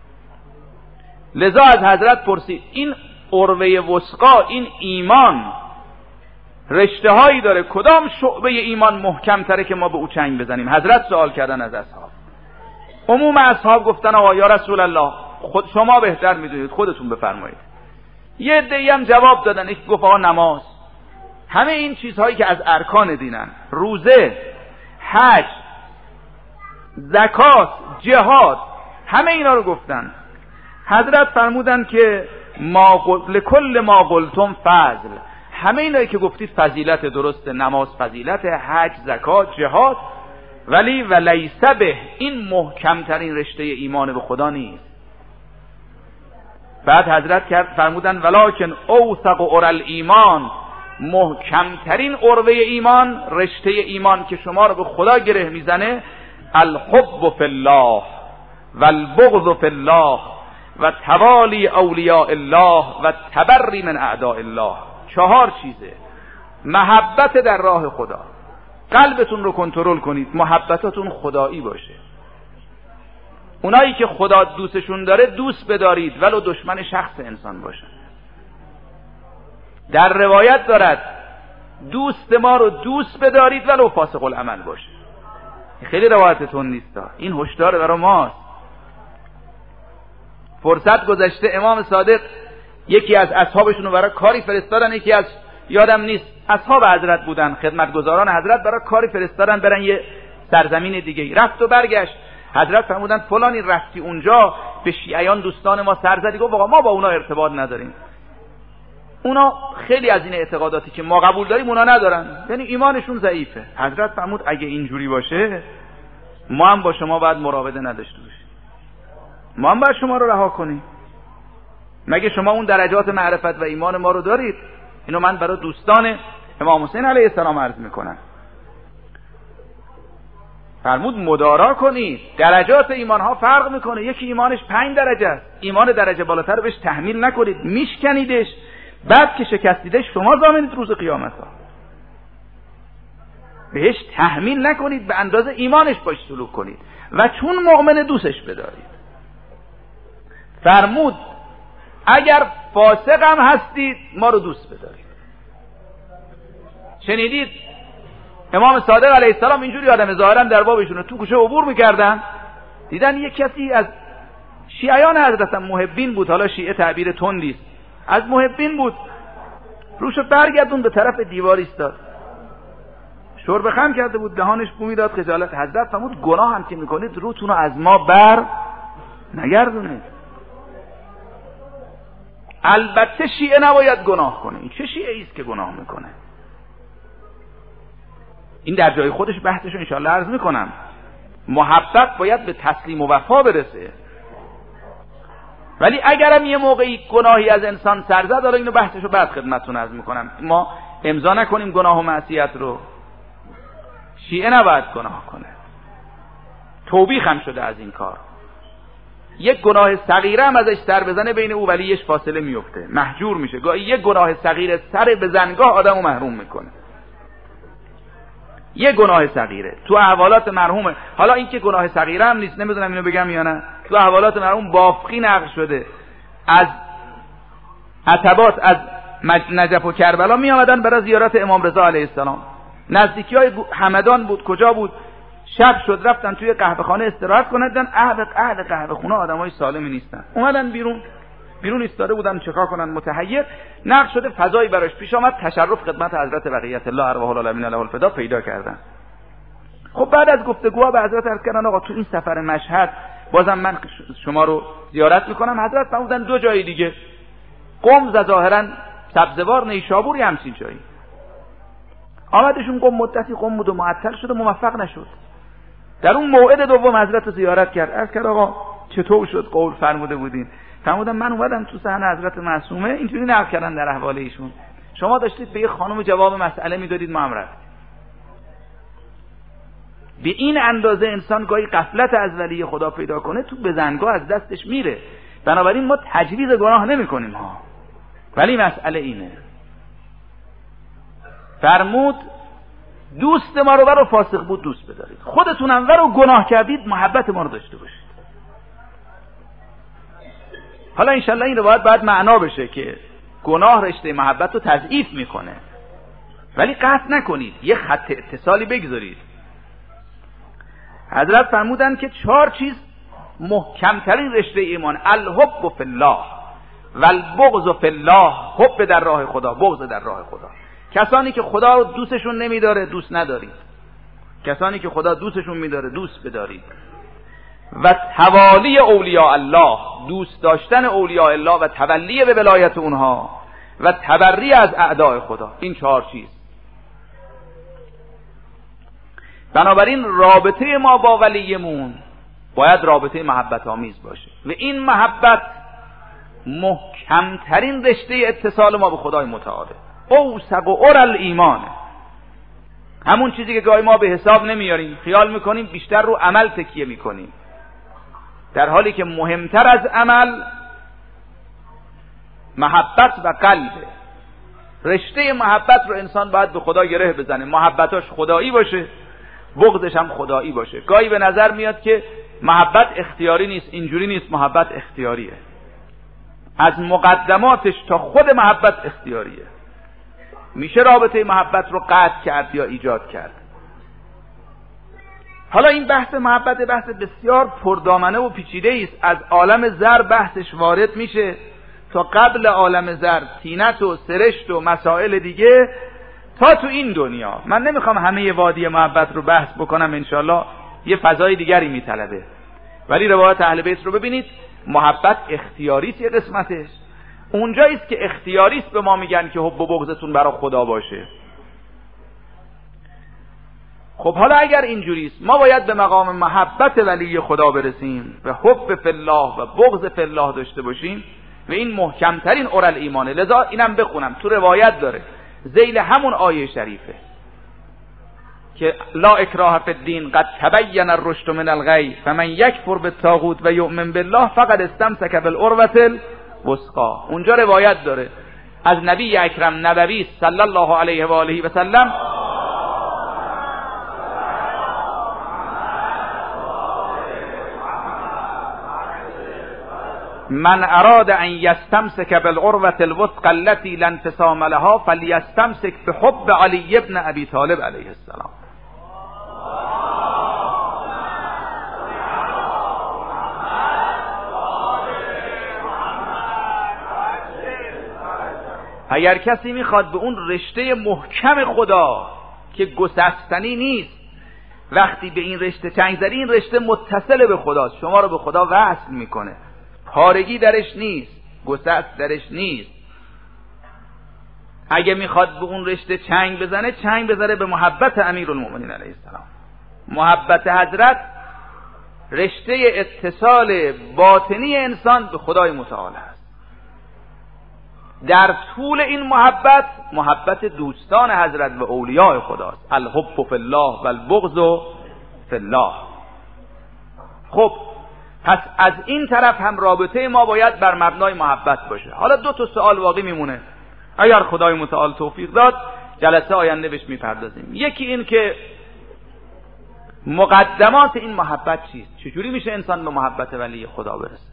لذا از حضرت پرسید این عروه وثقا، این ایمان رشته هایی داره، کدام شعبه ایمان محکم تره که ما به او چنگ بزنیم؟ حضرت سوال کردن از اصحاب. عموم اصحاب گفتن آقا یا رسول الله خود شما بهتر میدونید، خودتون بفرمایید. یه عده‌ای هم جواب دادن، یک گفت آقا نماز. همه این چیزهایی که از ارکان دینن، روزه، حج، زکات، جهاد، همه اینا رو گفتن. حضرت فرمودن که ما قل... لکل ما قلتم فضل، همه اینایی که گفتید فضیلت، درسته، نماز فضیلت، حج، زکات، جهاد، ولی ولیس به، این محکم ترین رشته ایمان به خدا نیست. بعد حضرت کرد فرمودن ولکن اوثق اورل ایمان، محکم ترین عروه ایمان، رشته ایمان که شما رو به خدا گره میزنه، الحب فی الله و البغض فی الله و توالی اولیاء الله و تبری من اعداء الله. چهار چیزه. محبت در راه خدا، قلبتون رو کنترل کنید، محبتتون خدایی باشه. اونایی که خدا دوستشون داره دوست بدارید ولو دشمن شخص انسان باشن. در روایت دارد دوست ما رو دوست بدارید ولو فاسق العمل باشه. خیلی روایتتون نیست، این هشدار برای ماست. فرصت گذشته امام صادق یکی از اصحابشون رو برای کاری فرستادن، یکی از یادم نیست اصحاب حضرت بودن، خدمتگزاران حضرت، برای کاری فرستادن برن یه سرزمین دیگه. رفت و برگشت. حضرت فرمودن فلانی رفتی اونجا به شیعیان دوستان ما سر زدی، گفت آقا ما با اونا ارتباط نداریم، اونا خیلی از این اعتقاداتی که ما قبول داریم اونا ندارن، یعنی ایمانشون ضعیفه. حضرت فرمود اگه اینجوری باشه ما هم با شما باید مراوده نداشته باشیم، ما هم باید شما رو رها کنیم. مگه شما اون درجات معرفت و ایمان ما رو دارید؟ اینو من برای دوستان امام حسین علیه السلام عرض میکنم. فرمود مدارا کنید. درجات ایمان ها فرق میکنه. یکی ایمانش پنج درجه است، ایمان درجه بالاتر رو بهش تحمیل نکنید، میشکنیدش، بعد که شکستیدش شما ضامنید روز قیامت ها. بهش تحمیل نکنید، به اندازه ایمانش باش سلوک کنید و چون مؤمن دوستش بدارید. فرمود اگر فاسق هم هستید ما رو دوست بدارید. شنیدید امام صادق علیه السلام اینجوری آدم ظاهرا در بابشون رو تو کوچه عبور میکردن، دیدن یک کسی از شیعیان حضرت محبین بود، حالا شیعه تعبیر تندی است، از محبین بود، روشو برگردون به طرف دیوار ایستاد، شرب خم کرده بود، دهانش بو میداد خجالت. حضرت فرمود گناه هم که میکنید روتون رو از ما بر نگردونید. البته شیعه نباید گناه کنه، این چه شیعه است که گناه میکنه؟ این در جای خودش بحثش رو انشاءالله عرض میکنم. محبت باید به تسلیم و وفا برسه، ولی اگرم یه موقعی گناهی از انسان سر زد، حالا اینو بحثش رو بعد خدمتتون عرض میکنم، ما امضا نکنیم گناه و معصیت رو. شیعه نباید گناه کنه، توبیخ هم شده از این کار. یک گناه صغیره هم ازش سر بزنه بین او ولیش فاصله میفته، محجور میشه. گاهی یک گناه صغیره سر به زنگاه آدمو محروم میکنه، یه گناه صغیره تو احوالات مرحومه. حالا این که گناه صغیره هم نیست، نمیدونم اینو بگم یا نه، تو احوالات مرحوم بافقی نقل شده از عتبات از نجف و کربلا می آمدن برای زیارت امام رضا علیه السلام. نزدیکی های همدان بود، کجا بود، شب شد رفتن توی قهوه خانه استراحت کنن، دیدن اهل اهل قهوه خونه آدمای سالمی نیستن، اومدن بیرون بیرون ایستاده بودن چکار کنن، متحیر. نقش شده فضایی براش پیش آمد، تشرف خدمت حضرت بقیت الله ارواح العالمین له الفدا پیدا کردن. خب بعد از گفتگوها به حضرت عرض کردن آقا تو این سفر مشهد بازم من شما رو زیارت میکنم. حضرت فرمودن دو جای دیگه، قم ظاهرا سبزوار، نیشابور، همچین جایی. آمدشون قم، مدتی قم بود و معطل شد و موفق نشد. در اون موعد دوم حضرت رو زیارت کرد، عرض کرد آقا چطور شد قول فرموده بودین؟ فرمودن من اومدم تو صحنه حضرت معصومه، اینجوری نقل کردن در احوال ایشون، شما داشتید به یه خانم جواب مسئله میدادید، ما هم رفتیم. به این اندازه انسان گاهی غفلت از ولی خدا پیدا کنه تو بزنگاه از دستش میره. بنابراین ما تجویز گناه نمی کنیم ها، ولی مسئله اینه. فرمود دوست ما رو ورو فاسق بود دوست بدارید، خودتونم ورو گناه کردید محبت ما رو داشته باشید. حالا انشالله این روایت باید معنا بشه که گناه رشته محبت رو تضعیف میکنه، ولی قطع نکنید، یه خط اتصالی بگذارید. حضرت فرمودن که چهار چیز محکمترین رشته ایمان: الحب فی الله و البغض فی الله، حب در راه خدا، بغض در راه خدا. کسانی که خدا رو دوستشون نمیداره دوست ندارید، کسانی که خدا دوستشون میداره دوست بدارید. و توالی اولیاء الله، دوست داشتن اولیاء الله و تولی به ولایت اونها و تبری از اعداء خدا. این چهار چیز. بنابراین رابطه ما با ولیمون باید رابطه محبت آمیز باشه و این محبت محکمترین رشته اتصال ما به خدای متعاله. اوثق و ارل ایمان، همون چیزی که گاهی ما به حساب نمیاریم، خیال میکنیم بیشتر رو عمل تکیه میکنیم، در حالی که مهمتر از عمل محبت و قلبه. رشته محبت رو انسان باید به خدا گره بزنه، محبتاش خدایی باشه، بغضش هم خدایی باشه. گاهی به نظر میاد که محبت اختیاری نیست، اینجوری نیست، محبت اختیاریه، از مقدماتش تا خود محبت اختیاریه. میشه رابطه محبت رو قطع کرد یا ایجاد کرد. حالا این بحث محبت بحث بسیار پردامنه و پیچیده است. از عالم زر بحثش وارد میشه تا قبل عالم زر، طینت و سرشت و مسائل دیگه، تا تو این دنیا. من نمیخوام همه وادی محبت رو بحث بکنم، انشالله یه فضای دیگری میطلبه. ولی روایت اهل بیت رو ببینید، محبت اختیاری است، یه قسمتش اونجایی است که اختیاری است به ما میگن که حب و بغضتون برای خدا باشه. خب حالا اگر اینجوری است، ما باید به مقام محبت ولی خدا برسیم و حب فی الله و بغض فی الله داشته باشیم و این محکمترین ارل ایمانه. لذا اینم بخونم، تو روایت داره ذیل همون آیه شریفه که لا اکراه فی الدین قد تبین الرشد من الغی فمن یکفر بالطاغوت و یؤمن بالله فقد استمسک بالعروة الوثقی. اونجا روایت داره از نبی اکرم نبوی صلی الله علیه و آله و سلم من اراد ان یستمسک بالعروة الوثقی التي لا انفصام لها فلیستمسک بحب علی ابن ابی طالب علیه السلام. اگر کسی میخواد به اون رشته محکم خدا که گسستنی نیست، وقتی به این رشته چنگ زدی این رشته متصل به خداست، شما رو به خدا وصل میکنه، پارگی درش نیست، گسست درش نیست. اگه میخواد به اون رشته چنگ بزنه، چنگ بزنه به محبت امیرالمؤمنین علیه السلام. محبت حضرت رشته اتصال باطنی انسان به خدای متعال است. در طول این محبت، محبت دوستان حضرت و اولیاء خداست. الحب فی الله و البغض فی الله. خب پس از این طرف هم رابطه ما باید بر مبنای محبت باشه. حالا دو تا سوال واقعی میمونه، اگر خدای متعال توفیق داد جلسه آینده بهش میپردازیم. یکی این که مقدمات این محبت چیست؟ چجوری میشه انسان به محبت ولی خدا برسه؟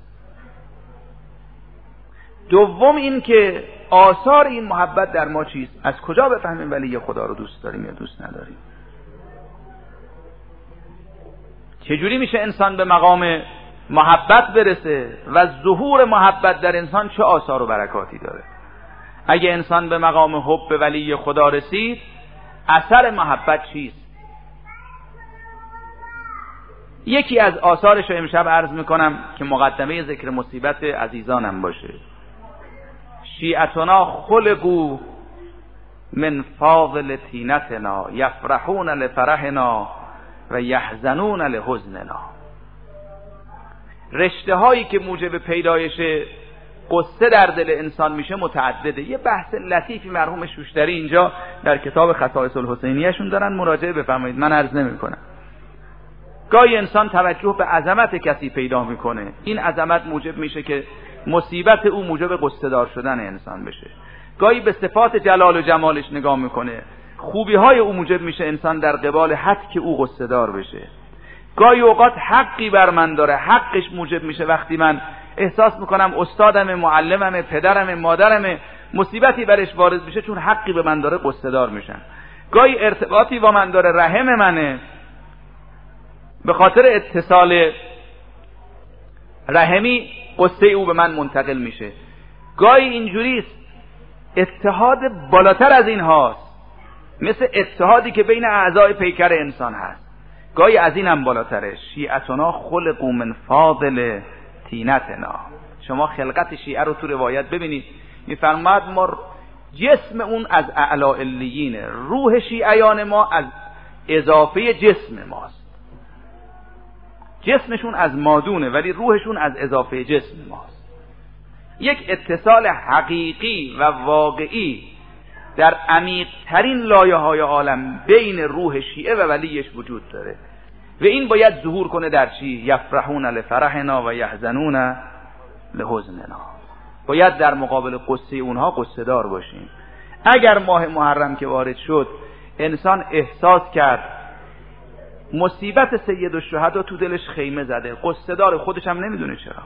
دوم این که آثار این محبت در ما چیست؟ از کجا بفهمیم ولی خدا رو دوست داریم یا دوست نداریم؟ چجوری میشه انسان به مقام محبت برسه و ظهور محبت در انسان چه آثار و برکاتی داره؟ اگه انسان به مقام حب به ولی خدا رسید، اثر محبت چیست؟ یکی از آثارش رو امشب عرض میکنم که مقدمه ذکر مصیبت عزیزانم باشه. شیعتنا خلقو من فاضل تینتنا یفرحون لفرحنا و یحزنون لحزننا. رشته هایی که موجب پیدایش قصه در دل انسان میشه متعدده. یه بحث لطیفی مرحوم شوشتری اینجا در کتاب خصائص الحسینیه‌شون دارن، مراجعه بفرمایید، من عرض نمی‌کنم. گاهی انسان توجه به عظمت کسی پیدا میکنه، این عظمت موجب میشه که مصیبت او موجب قصه دار شدن انسان بشه. گاهی به صفات جلال و جمالش نگاه میکنه، خوبی های او موجب میشه انسان در قبال حق که او قصه دار بشه. گاهی اوقات حقی بر من داره، حقش موجب میشه وقتی من احساس میکنم استادم، معلمم، پدرم، مادرم، مصیبتی برش وارد میشه چون حقی به من داره قصه دار میشن. گاهی ارتباطی با من داره، رحم منه، به خاطر اتصال رحمی قصه او به من منتقل میشه. گاهی اینجوریست، اتحاد بالاتر از این هاست، مثل اتحادی که بین اعضای پیکر انسان هست. گاهی از این هم بالاتره. شیعتنا خلقو من فاضل تینتنا. شما خلقت شیعه رو تو روایت ببینید، میفرماد ما جسم اون از اعلی علیینه، روح شیعیان ما از اضافه جسم ماست. جسمشون از مادونه ولی روحشون از اضافه جسم ماست. یک اتصال حقیقی و واقعی در عمیق ترین لایه های عالم بین روح شیعه و ولیش وجود داره و این باید ظهور کنه در چی؟ یفرحون لفرحنا و یحزنون لحزننا. باید در مقابل قصه اونها قصه دار باشیم. اگر ماه محرم که وارد شد انسان احساس کرد مصیبت سید الشهدا تو دلش خیمه زده، قصه دار، خودش هم نمیدونه چرا.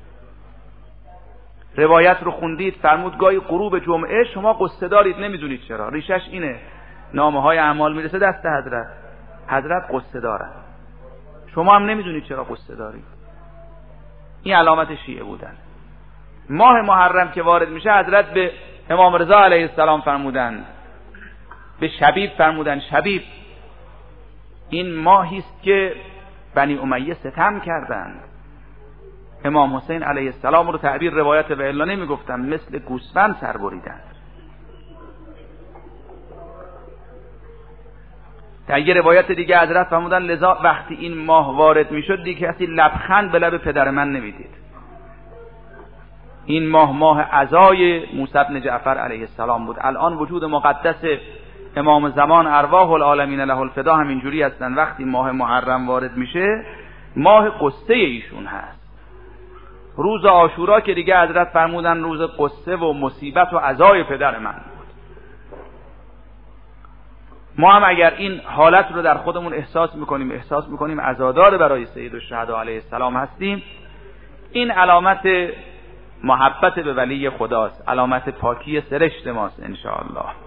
روایت رو خوندید، فرمود گاهی غروب جمعه شما قصه دارید نمیدونید چرا. ریشش اینه، نامه های اعمال میرسه دست حضرت، حضرت قصه دارن، شما هم نمیدونید چرا قصه دارید. این علامت شیعه بودن. ماه محرم که وارد میشه حضرت به امام رضا علیه السلام فرمودن، به شبیب فرمودن شبیب این ماهی است که بنی امیه ستم کردند. امام حسین علیه السلام رو تعبیر روایت و الا نمیگفتم، مثل گوسفند سر بریدند. در یه روایت دیگه حضرت فرمودن لذا وقتی این ماه وارد میشد دیگه کسی لبخند به لب پدر من نمیدید. این ماه ماه عزای موسی بن جعفر علیه السلام بود. الان وجود مقدس امام زمان ارواح العالمین له الفدا همینجوری هستن. وقتی ماه محرم وارد میشه ماه قصه ایشون هست. روز عاشورا که دیگه حضرت فرمودن روز قصه و مصیبت و عزای پدر من بود. ما هم اگر این حالت رو در خودمون احساس میکنیم احساس میکنیم عزادار برای سید الشهدا علیه السلام هستیم، این علامت محبت به ولی خداست، علامت پاکی سرشت ماست ان شاء الله.